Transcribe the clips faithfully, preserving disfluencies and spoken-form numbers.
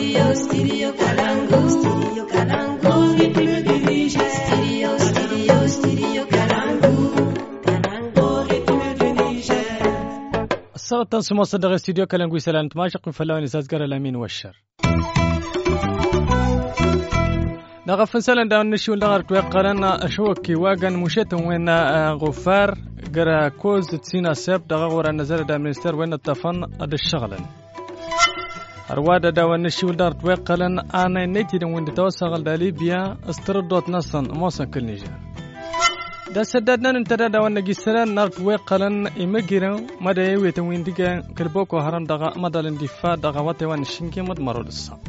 Studio, studio Kalangu. Studio Kalangu. Rythme du Niger. Studio, studio, studio Kalangu. Kalangu, rythme du Niger. الصوت تنسمو صدق استوديو كالنغوي سلام تماشق فلاوني سازقر الأمين والشر نغفن سلام داون نشيو لغر توقرنا أشوكي واغن مشيتم وين غفار قرا كوز تسينا سيب دغا غورا نزل دا منستر وين الطفن أد الشغلن أروادا داون نشيو لغر توقرنا آنا نيتي دون وين توسغل دا ليبيا استردوت نصن موسن كل نيجر دا سدادنا ننتدى دا وانا جيسران نارت ويقلن إمجيرن مدى يويتن وين ديگا كربوكو هرم دغا مدى الاندفاع دغا واتي وان شنكي مد مرود الصاب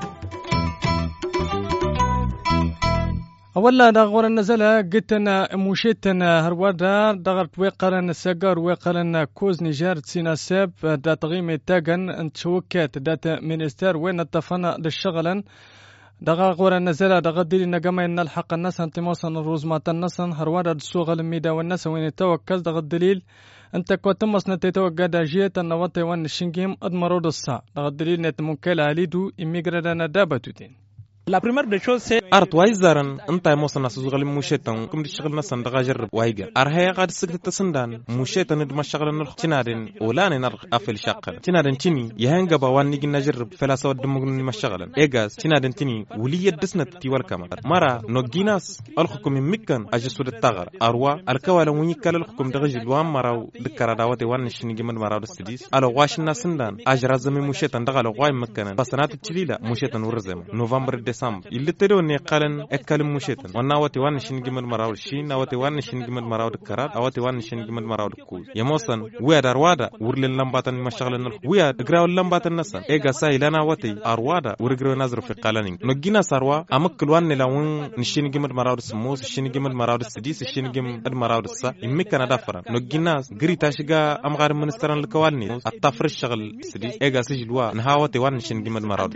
أولا دا غورا نزلا قتنا موشيتنا هروادا دغرت ويقلن ساقار ويقلن كوز نيجار تسينا ساب دا تغيمي تاقن انتشوكات دا منستر وين التفانا دا الشغلن دغا غورا نزلا دغا ديري نقما إن الحق الناس انتماصا الروزمات الناس هروادا دسوغ الميدا والناس وين يتوكز دغا الدليل انت كوتمص نتيتوكا دا جيتا نواتي وان الشنجيم ادمرود السا دغا الدليل نتموكال عليدو إميغرادا دابتوتين La première des choses c'est art waizaran anta mosana suzugal mushetan kum di shagl nasan daga jarb waiga arhaya qad sigta tasandan mushetan id mashagl nur tinaden ulani nar afil shaqal tinaden tini yahanga ba wan nigi najrb fala sawad dumugun mashaglan egas tinaden tini wuliyya disnat ti wal kama mara noginas al hukum mikkan ajsud tagar arwa al kawala wuni kala al hukum daga jilwa maraw dikara dawati wan shinigi man maraw distidis ala washna sandan ajra zami mushetan daga al qay makkan basanat tilila mushetan wurzam november December il tero ne qalan ekalim mushetan wana wati wan shin gimal marawd shin awati wan shin gimal marawd karat awati wan shin gimal marawd ku yamosan wiya darwada wurlen lambatan mashaglan wiya graw lambatan nasan ega sai lana wati arwada wurgro nazru fi qalanin no gina sarwa amakul wan ne lawun shin gimal marawd smus shin gimal marawd sidis shin gimal marawd sa imikana dafara no gina grita shiga amgar ministeran lkawalni atafr shagal sidis ega sijlwa nahawati wan shin gimal marawd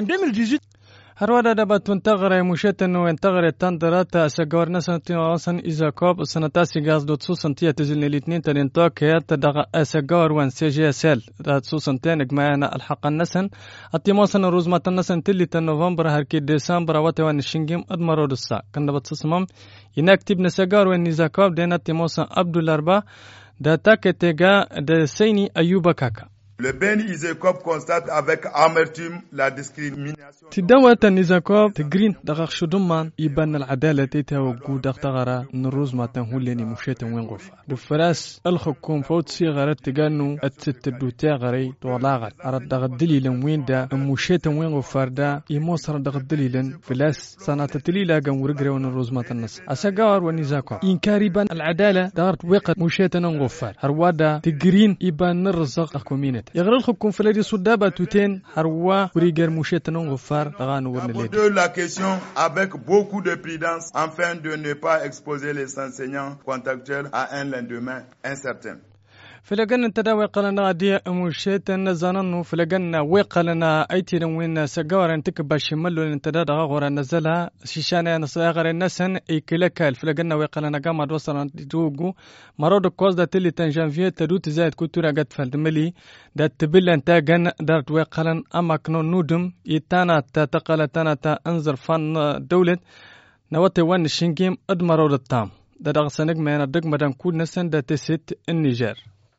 هروادا دبت تنتغر مشتن وانتغر تندرات سجار نسنتي وصن إذا كاب سنتاسي غاز دوت سو سنتيا تزلني الاثنين ترينتوك هي تدغ سجار وان سي جي اس ال دات سو سنتين جمعنا الحق النسن اتيموسن روزمة النسن تلي نوفمبر هركي ديسمبر واتي وان الشنجيم ادمرو دسا كان دبت سسمم ينكتب نسجار وان إذا كاب دينا تيموسن عبد الاربا داتاك تيغا دسيني ايوبا كاكا Le Ben Isakov constate avec amertume la discrimination. تدوت النزاكوب تجرين دغخ شدومان يبان العدالة تيتا وجود دغتغرا نروز ما تنهولني مشيت وين غرفة دفراس الحكوم فوت صغار تجانو الست دوتا غري طلاغت أرد دغ الدليل وين دا مشيت وين غفار دا يمصر دغ الدليل فلاس سنة تليلا جن ورجري ونروز ما تنس أسجار والنزاكوب إنكاري بان العدالة دغت وقت مشيت وغفار هروادا تجرين يبان نرزق أكومينت يغرى الحكوم فلادي صدابة توتين هروا وريجر مشيت وغفار de la question avec beaucoup de prudence afin de ne pas exposer les enseignants contractuels à un lendemain incertain. فلقنا تداوي قلنا دي مشيتن زاننو فلقنا وقلنا ايتي وين سجار انتك باشملو انتداد غورا نزلها شيشانه نصاغر النسن ايكلكال فلقنا وقلنا قام دوسران دوغو مرود كوز دا تلي تن جانفيه تدوت زايد كوتورا قد فلدملي دا تبل انتا جن دارت وقلن اما كنو نودم يتانا تتقل تانا تا انظر فن دولت نوتي وان الشنجيم ادمرود التام دا دغسنك مينا دق مدام كود نسن دا تسيت النيجر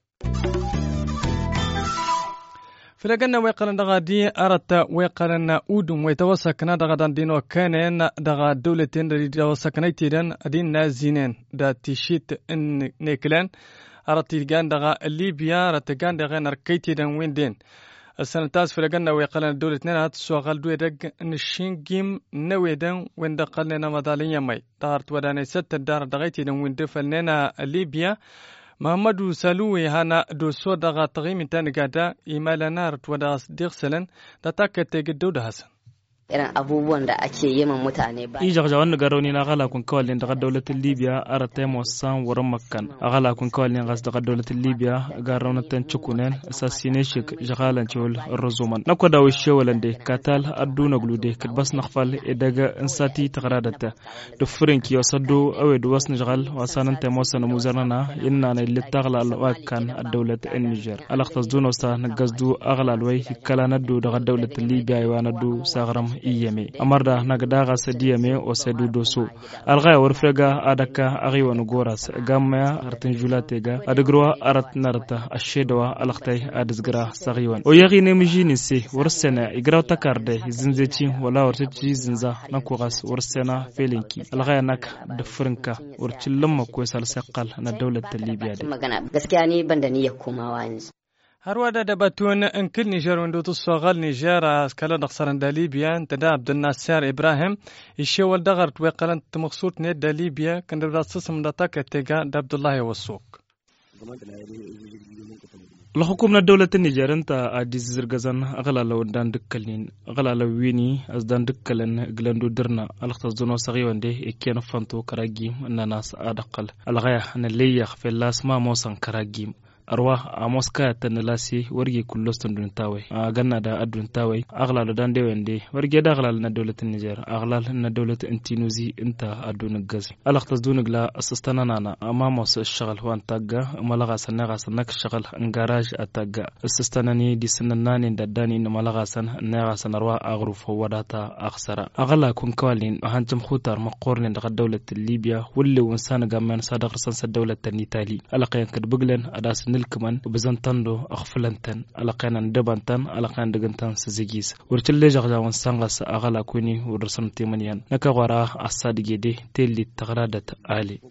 فلقنا ويقلن دغا دي أردت ويقلن أودم ويتوسكنا دغا دان دينو كانين دغا دولتين دي توسكنايتين دين نازينين دا تيشيت ان نيكلان أردت يجان دغا ليبيا أردت يجان دغا نركيتين وين دين السنة تاس فلقنا ويقلن دولتين هات سوغال دوي دق نشينجيم نويدن وين دقلنا مداليا مي دارت وداني ست دار دغايتين وين دفلنا ليبيا محمد سالوي هنا دو سو دغا تغيم تان غادا إيمالنا رتودا ديغسلن دتاك تيجدو دهسن irin abubuwan da ake yi min mutane ba. I jagjawan daga rauni na gala kun kawalin daga daulatin Libya arata musan wurin Makkan. A gala kun kawalin gas daga daulatin Libya ga raunatan cikunen assassination jagalan cewul razuman. Na kwada wa shewalan da katal aduna glude kadbas naqfal daga insati taqradata. Da furin ki wasaddo awe da wasna jagal wasanan ta musan muzarana inna na litagla alwakan ad-dawlat an-Niger. Alaqtas duno sa nagazdu agla alway kala naddu daga daulatin Libya wa naddu sagram iyame amarda nagdaga sadiyame o sedu doso alga warfrega adaka agiwan goras gamma artin julatega adgro arat narta ashedwa alaqtay adisgra sagiwan o yagine mijini se warsena igraw takarde zinzeci wala warti zinza nakugas warsena felinki alga nak da furinka warcillamma ko sal saqal na dawlat Libya de magana gaskiya ni banda ni ya komawa yanzu هرودا دبتون ان كل نيجر وندو تصغال نيجر كلا نخسرن دا ليبيا تدا عبد الناصر ابراهيم يشول دغرت وقلن تمخصوت نيد دا ليبيا كان دا سسم دا تاك تيغا دا عبد الله وسوق الحكومة دولة النيجر انت عديز زرغزان اغلا لو دان دكلين اغلا لو ويني از دان دكلن غلاندو درنا الختص دونو صغيوان دي اكيان فانتو كراجيم الناس ادقل الغاية ان اللي يخفي اللاس ما موسان كراجيم arwa amoska tanalasi warge kulloston dun tawai a ganna da adun tawai aghlal dan de wende warge da aghlal na dawlatin Niger aghlal na dawlatin Tinuzi inta adun gazi alaqtas dun gla assistana nana amma mos shagal wan tagga malaga sanaga sanak shagal an garage atagga assistana ni di sannan da dani na malaga san naga sanarwa agruf wadata akhsara aghla kun kawalin hanjam khutar maqornin da dawlatin Libya walli wansan gaman sadaq san dawlatin Itali alaqayan kad buglan adas كمان بزنتندو أخفلنتن على قينا دبنتن على قينا دجنتن سزجيس ورتل لجغ جوان سانغس أغلا كوني ورسم تيمانيان نكغورا الصادق دي تيلي تغرادت عالي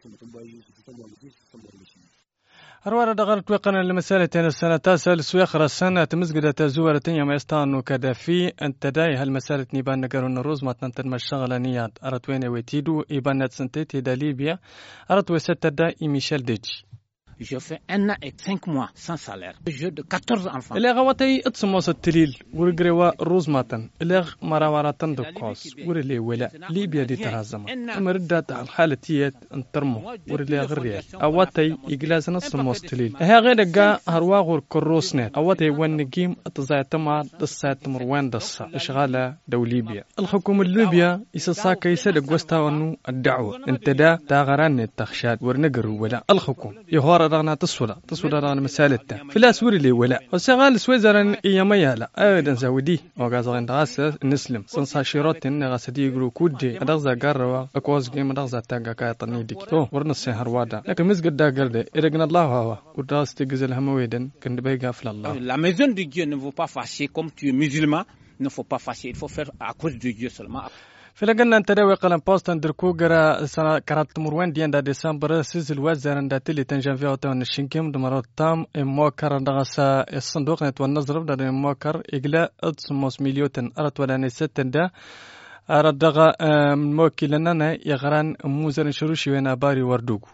أروار دغرت وقنا لمسألة السنة تاسل سويخر السنة تمزقدة تزورة يوم يستانو كدافي أنت داي هالمسألة نيبان نقرون الروز ما تنتن مشغلة نياد أرتوين ويتيدو إيبانات سنتيتي دا ليبيا أرتوي ستة دا ميشيل ديجي Je fais un an et cinq mois sans salaire. Je de quatorze enfants. إلى غواتي اتصموس التليل ورقروا روزماتن إلى مراوراتن دكوس ورلي ولا ليبيا دي تهزم مردات الحالة تيت انترمو ورلي غريات أواتي إجلاز نص موس تليل ها غير جا هرواغور كروسنت أواتي وين نجيم تزايتما دسات مروان دسا إشغالة دو ليبيا الحكومة الليبيا يسساك يسدق وستاونو الدعوة انت دا تاغران التخشاد ورنقروا ولا الحكومة يهور رغنا تصولا تصولا رغنا مسالته فلا سوري لي ولا وسغال سويزرن اياميا لا ايضا زودي وغازغن داس نسلم سنسا شيروت ان غاسدي غرو كودي ادغزا غاروا اكوز جيم ادغزا تاغا كايطني ديكتو ورن السهر وادا لكن مسجد دا غرده ارغنا الله هوا وداس تغزل همويدن كند بيغا فل الله La maison de Dieu ne vaut pas fâcher comme tu es musulman, ne faut pas fâcher, il faut faire à cause de Dieu seulement. فلقنا أن تداوي قلم بوستن دركو جرا سنة كرات مروان ديان دا ديسمبر سيزل وزارن دا تلي تنجان فيها وتوان الشنكيم دمرات تام موكر دغسا الصندوق نتوان نظرف دا موكر إقلاء أدسموس مليوتن أرت ولا نستن دا أرد دغا موكلنا يغران موزر شروشي وين أباري وردوغو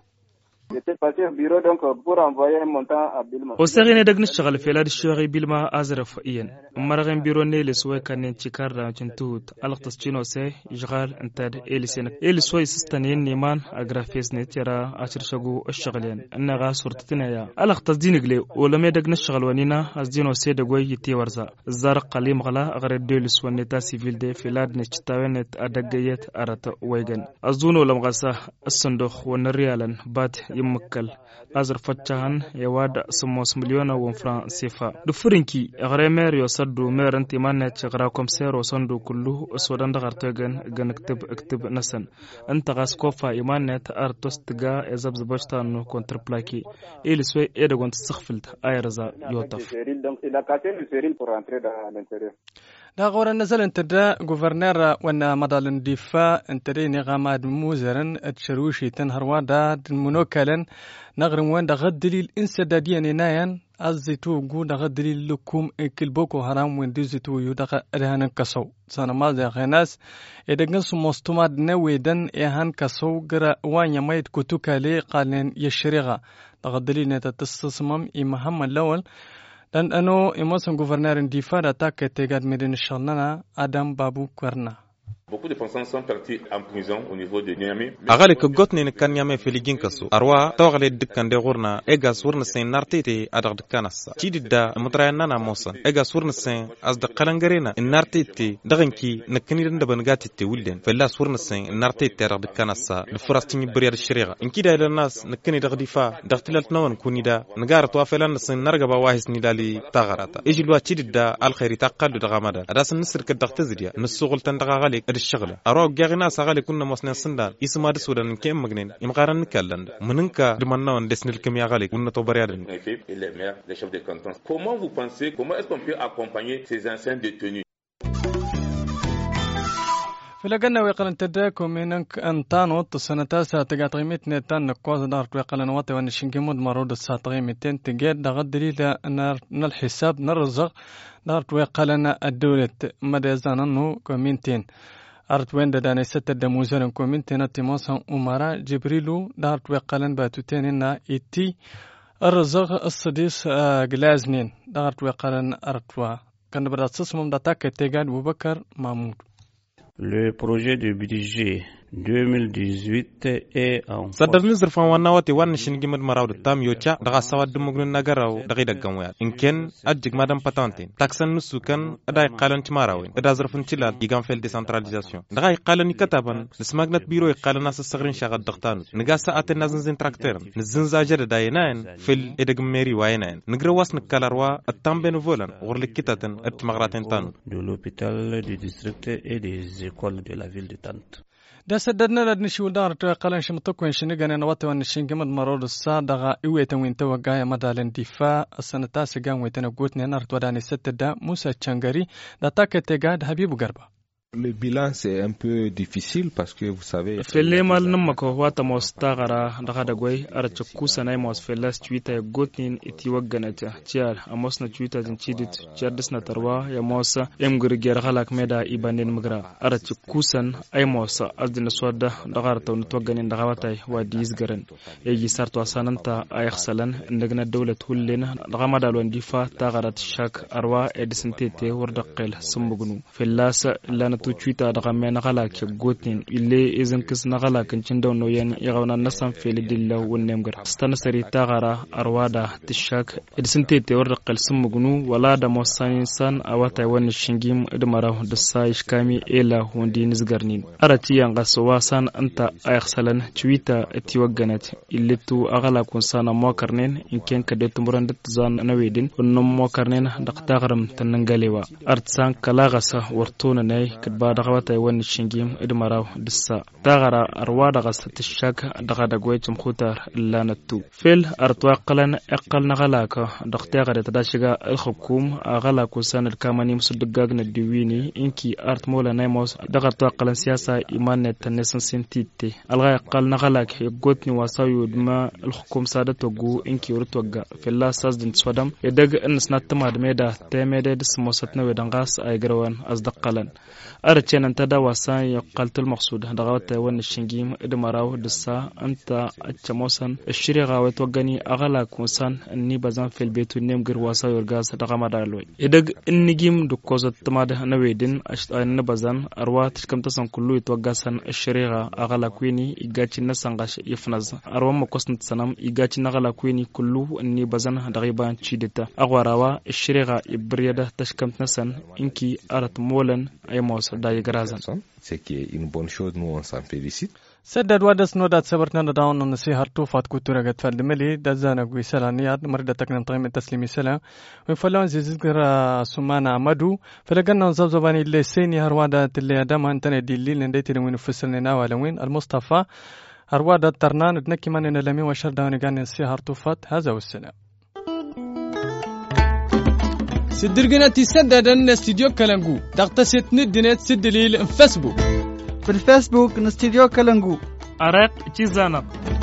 وسغين دغ نشغل في لاد الشغي بالما ازرف اين مرغن بيرو نيل سوي كان تشكار تنتوت القطس تشينو سي يشغال انت اليسن ال سوي سستنين نيمان اغرافيس نتيرا اشر شغو الشغلين ان غا صورتنا يا القطس دينغلي ولما دغ نشغل ونينا ازدينو سي دغوي يتي ورزا زار قليم غلا غير ديلس ونتا سيفيل دي في لاد نشتاونت ادغيت ارت ويغن ازونو لمغسا الصندوق ونريالن بات يمكل أزر فتحان يواد سموس مليون وفران سيفا دفرنكي غريمير يصدو مير انتي مانت غراكم سير وصندو كله اسودان دغرتغن غن اكتب اكتب نسن انت غاس كوفا ايمانت ارتوستغا ازبز بوشتان كونتر بلاكي il سوي ايدا كنت سخفلت ايرزا يوتف دا غورا نزل انت دا غوفرنر وانا مدال دفاع انت دي نغاماد موزرن اتشروشي تنهروا دا منوكلن نغرم وين دا غد دليل انسداديا نايان ازيتو غو دا غد دليل لكم اكل بوكو هرام وين ديزيتو يدغ ادهان كسو سانا ما زي غناس ادغنس مستماد نويدن اهان كسو غرا وان يميت كتوكالي قالن يشريغا دا غد دليل نتا تستصمم اي محمد الاول dan ano imosan gouverneur difa da ta tegad medin shalnana Adam Babu Kwarna. Beaucoup de personnes sont parties en prison au niveau de Niamey. agali ko gotni ne kan Niamey filigin kasu arwa tawale dikkan de gurna ega surna sen nartete adag dikkanassa cidida mutrayana na mosan ega surna sen as da qalangarena in nartete daganki nakani dan ban gatete wulden fella surna sen nartete adag dikkanassa de furastini briyar shiriga inkida ila nas nakani dag difa dagtilalt nawan kunida nagar to afelan sen narga ba wahis ni dali tagarata ejilwa cidida al khairi taqallu dagamada adas nisir ka dagtazriya nusugul tan dagali الشغله اروق جاغنا سغالي كنا مسنا سندان اسما دسودان كيم مغنين يمقارن نكلند مننكا دمنا ندسن الكميا غالي كنا تو بريادن comment vous pensez comment est-ce qu'on peut accompagner ces anciens détenus فلقنا ويقلن تداكم منك أنتانو تسنة ساتقا تغيمت نتان نقوز دارت ويقلن واتي وان شنكمود مرود الساتغيمتين تقيد دغد دليل نالحساب نرزق دارت ويقلن الدولة مدى زانانو كومينتين أرت وين داني ستة دموزان كومينتين تيموسان أمارا جبريلو دارت ويقلن باتوتين إنا إتي الرزق الصديس غلازنين دارت ويقلن أرتوا كان برات سسمم داتاك تقاد بوبكر محمود. Le projet de budget deux mille dix-huit est en sadar nizr fan wana wati wan shin gimad marawd tam yocha daga sawad mugun nagaraw daga daggan waya inken adjig madam patantin taksan nusukan aday qalan timarawin ada zarfun tilal igam fel decentralisation daga qalan kataban nismagnat biro qalan nas sagrin shagad dagtan niga sa'atin nazin zin trakter nizin zajada dayinan fil edeg meri wayinan nigra was nikalarwa atam benevolan gorlik kitatan at magratin tan de l'hôpital du district et des écoles de la ville de Tante. دا سددنا لدنشي ودار قلن شمتك وين شنقنا نواتي وان شنقمد مرور الصادقة إويتا وين توقعي مدى الاندفاع السنة تاسي قام ويتنقوتني نارت وداني ستة دا موسى تشانغاري دا تاكتي قاد حبيب قربا. Le bilan c'est un peu difficile parce que vous savez felle mal namako wata mostagara daga dagway archa kusana mos fellas twitter gotnin iti waganata tiar amos na twitter din chidit chardes na tarwa ya mosa em gurger halak meda ibanen magra archa kusan ay mosa azdin swada daga taw nitwaganin daga watay wa dis garan eji sarto asananta ay khsalan ndagna dawlat hullena daga madalwan difa tagarat shak arwa edisintete wardaqel sumbugnu fellas lana tu twitter daga men gala ke gotnin ille izin kis na gala kan cin dawo yan yagawna nasan feli dilla wonnem gar stan sari tagara arwada tishak edsin tete war qal sumugnu wala da mosan san awata wani shingim idmara da sai shkami ela hondi nisgarnin arati yan gaswa san anta ayxsalan twitter etiwaganat ille tu agala kun sana mo karnen inken ka de tumuran da zan nawedin onnom mo karnen da tagaram tanangalewa artsan kala gasa wartuna nay ba daga wata wani shingim idmaraw dissa dagara arwa daga statishak daga dagway chumkhutar lanatu fil artwa qalan aqal nagalaka daqtiga da tadashiga alhukum agala kusan alkamani musudgag na diwini inki art mola naymos daga artwa qalan siyasa imanet tanesan sentite alga aqal nagalak gotni wasayud ma alhukum sadatogu inki urtwaga filla sazdin swadam edag insnatma meda temede dismosatna wedangas ay garwan asdaqalan أرتشن أنت دا وسان يقلت المقصود دعوت وين الشنجيم إدمراو دسا أنت أتشموسن الشري غاوت وجني أغلى كونسان إني بزان في البيت ونيم غير واسا يرجاس دعما دارلوي إدق النجيم دكوزة تماده نويدين أشت أن بزان أروات كم تسان كله يتوجسن الشري غا أغلى كويني إيجاتي نسانغاش يفنز أروام مقصن تسنام إيجاتي نغلى كويني كله إني بزان دعيبان شيدتا أغواروا الشري غا إبريده تشكم تنسن إنكي أرت مولن أي موس c'est qui est une bonne chose, nous on s'en félicite. سدد ودس نودات سبرتنا داون نسيهر توفات كوتورا قد فالدملي دزانا قويسالانيات مريدة تكنم طيم التسليمي سلام ويفلون زيزيزقر سمانا عمدو فلقنا نزبزباني اللي سيني هروادات اللي اداما انتنا دي اللي لنديتي لوين فسلنا والوين المصطفى هروادات ترنان ادنكي مانينا لمي وشر داوني قاني نسيهر توفات هذا والسلام سدرقنا تسدد ان استديو كلانجو تغتسط ندنت سدليل فيسبوك في الفيسبوك نستديو كلانجو أرق تيزانق